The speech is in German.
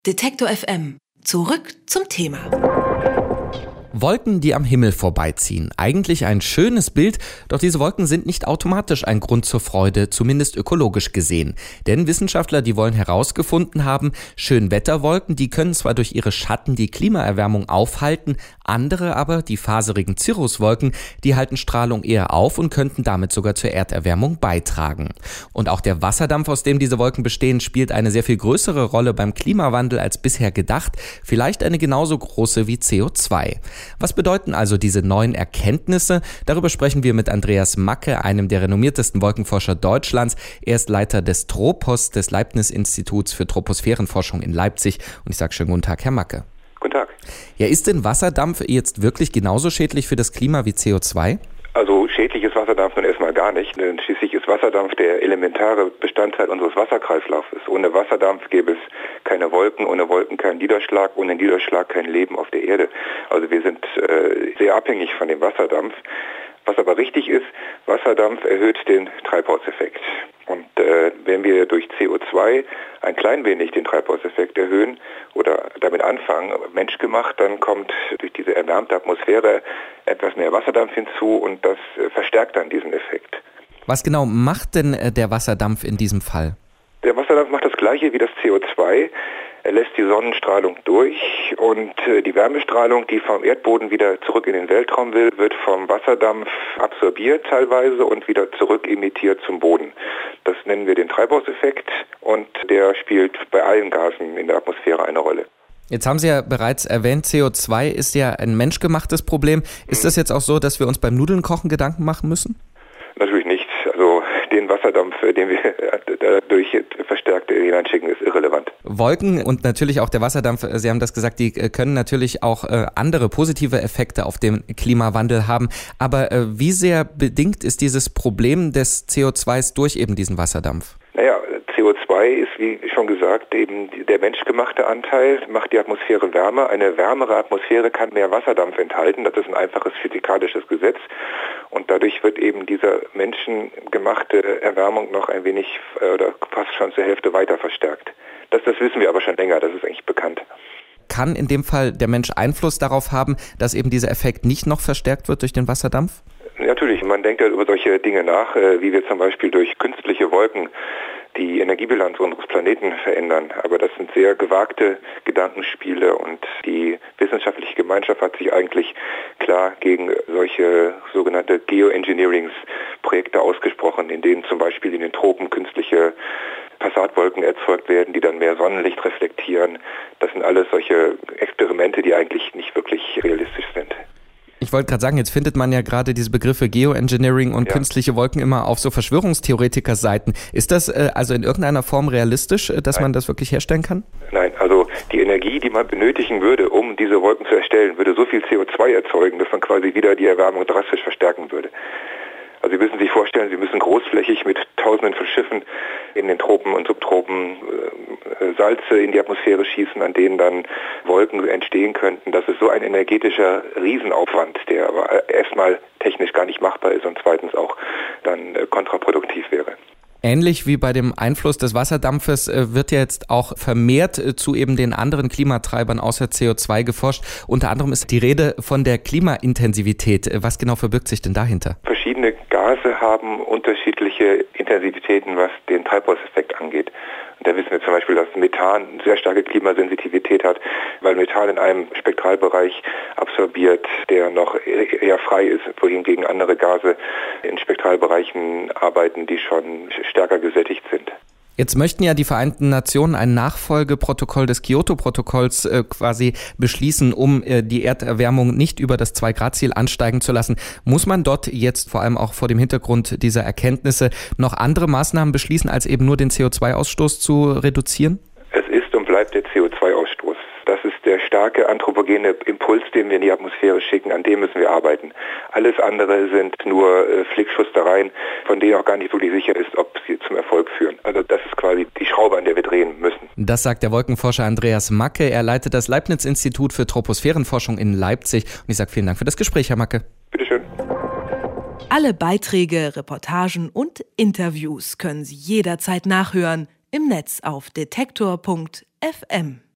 Detektor FM. Zurück zum Thema. Wolken, die am Himmel vorbeiziehen. Eigentlich ein schönes Bild, doch diese Wolken sind nicht automatisch ein Grund zur Freude, zumindest ökologisch gesehen. Denn Wissenschaftler, die wollen herausgefunden haben, Schönwetterwolken, die können zwar durch ihre Schatten die Klimaerwärmung aufhalten, andere aber, die faserigen Cirruswolken, die halten Strahlung eher auf und könnten damit sogar zur Erderwärmung beitragen. Und auch der Wasserdampf, aus dem diese Wolken bestehen, spielt eine sehr viel größere Rolle beim Klimawandel als bisher gedacht, vielleicht eine genauso große wie CO2. Was bedeuten also diese neuen Erkenntnisse? Darüber sprechen wir mit Andreas Macke, einem der renommiertesten Wolkenforscher Deutschlands. Er ist Leiter des TROPOS, des Leibniz-Instituts für Troposphärenforschung in Leipzig. Und ich sage schönen guten Tag, Herr Macke. Guten Tag. Ja, ist denn Wasserdampf jetzt wirklich genauso schädlich für das Klima wie CO2? Also schädlich ist Wasserdampf nun erstmal gar nicht, denn schließlich ist Wasserdampf der elementare Bestandteil unseres Wasserkreislaufes. Ohne Wasserdampf gäbe es keine Wolken, ohne Wolken keinen Niederschlag, ohne Niederschlag kein Leben auf der Erde. Also wir sind sehr abhängig von dem Wasserdampf. Was aber richtig ist, Wasserdampf erhöht den Treibhauseffekt. Und wenn wir durch CO2 ein klein wenig den Treibhauseffekt erhöhen oder damit anfangen, menschgemacht, dann kommt durch diese erwärmte Atmosphäre etwas mehr Wasserdampf hinzu und das verstärkt dann diesen Effekt. Was genau macht denn der Wasserdampf in diesem Fall? Der Wasserdampf macht das Gleiche wie das CO2. Er lässt die Sonnenstrahlung durch und die Wärmestrahlung, die vom Erdboden wieder zurück in den Weltraum will, wird vom Wasserdampf absorbiert teilweise und wieder zurück emittiert zum Boden. Das nennen wir den Treibhauseffekt und der spielt bei allen Gasen in der Atmosphäre eine Rolle. Jetzt haben Sie ja bereits erwähnt, CO2 ist ja ein menschgemachtes Problem. Ist das jetzt auch so, dass wir uns beim Nudelnkochen Gedanken machen müssen? Natürlich nicht. Also den Wasserdampf, den wir dadurch verstärkt hineinschicken, ist irrelevant. Wolken und natürlich auch der Wasserdampf, Sie haben das gesagt, die können natürlich auch andere positive Effekte auf den Klimawandel haben. Aber wie sehr bedingt ist dieses Problem des CO2s durch eben diesen Wasserdamph? Naja, CO2 ist, wie schon gesagt, eben der menschgemachte Anteil, macht die Atmosphäre wärmer. Eine wärmere Atmosphäre kann mehr Wasserdampf enthalten. Das ist ein einfaches physikalisches Gesetz. Und dadurch wird eben diese menschengemachte Erwärmung noch ein wenig oder fast schon zur Hälfte weiter verstärkt. Das wissen wir aber schon länger, das ist eigentlich bekannt. Kann in dem Fall der Mensch Einfluss darauf haben, dass eben dieser Effekt nicht noch verstärkt wird durch den Wasserdampf? Natürlich, man denkt ja über solche Dinge nach, wie wir zum Beispiel durch künstliche Wolken die Energiebilanz unseres Planeten verändern. Aber das sind sehr gewagte Gedankenspiele und die wissenschaftliche Gemeinschaft hat sich eigentlich klar gegen solche sogenannte Geoengineerings-Projekte ausgesprochen, in denen zum Beispiel in den Tropen künstliche Passatwolken erzeugt werden, die dann mehr Sonnenlicht reflektieren. Das sind alles solche Experimente, die eigentlich nicht wirklich realistisch sind. Ich wollte gerade sagen, jetzt findet man ja gerade diese Begriffe Geoengineering und künstliche Wolken immer auf so Verschwörungstheoretiker-Seiten. Ist das also in irgendeiner Form realistisch, dass man das wirklich herstellen kann? Nein, also die Energie, die man benötigen würde, um diese Wolken zu erstellen, würde so viel CO2 erzeugen, dass man quasi wieder die Erwärmung drastisch verstärken würde. Also Sie müssen sich vorstellen, Sie müssen großflächig mit Tausenden von Schiffen in den Tropen und Subtropen Salze in die Atmosphäre schießen, an denen dann Wolken entstehen könnten. Das ist so ein energetischer Riesenaufwand, der aber erstmal technisch gar nicht machbar ist und zweitens auch dann kontraproduktiv wäre. Ähnlich wie bei dem Einfluss des Wasserdampfes wird ja jetzt auch vermehrt zu eben den anderen Klimatreibern außer CO2 geforscht. Unter anderem ist die Rede von der Klimaintensivität. Was genau verbirgt sich denn dahinter? Verschiedene Gase haben unterschiedliche Intensivitäten, was den Treibhauseffekt angeht. Und da wissen wir zum Beispiel, dass Methan eine sehr starke Klimasensitivität hat, weil Methan in einem Spektralbereich absorbiert, der noch eher frei ist, wohingegen andere Gase in Spektralbereichen arbeiten, die schon stärker gesättigt sind. Jetzt möchten ja die Vereinten Nationen ein Nachfolgeprotokoll des Kyoto-Protokolls quasi beschließen, um die Erderwärmung nicht über das 2-Grad-Ziel ansteigen zu lassen. Muss man dort jetzt vor allem auch vor dem Hintergrund dieser Erkenntnisse noch andere Maßnahmen beschließen, als eben nur den CO2-Ausstoß zu reduzieren? Es ist und bleibt der CO2-Ausstoß. Das ist der starke anthropogene Impuls, den wir in die Atmosphäre schicken, an dem müssen wir arbeiten. Alles andere sind nur Flickschustereien, von denen auch gar nicht wirklich sicher ist, ob sie zum Erfolg führen. Also das ist quasi die Schraube, an der wir drehen müssen. Das sagt der Wolkenforscher Andreas Macke. Er leitet das Leibniz-Institut für Troposphärenforschung in Leipzig. Und ich sage vielen Dank für das Gespräch, Herr Macke. Bitteschön. Alle Beiträge, Reportagen und Interviews können Sie jederzeit nachhören im Netz auf detektor.fm.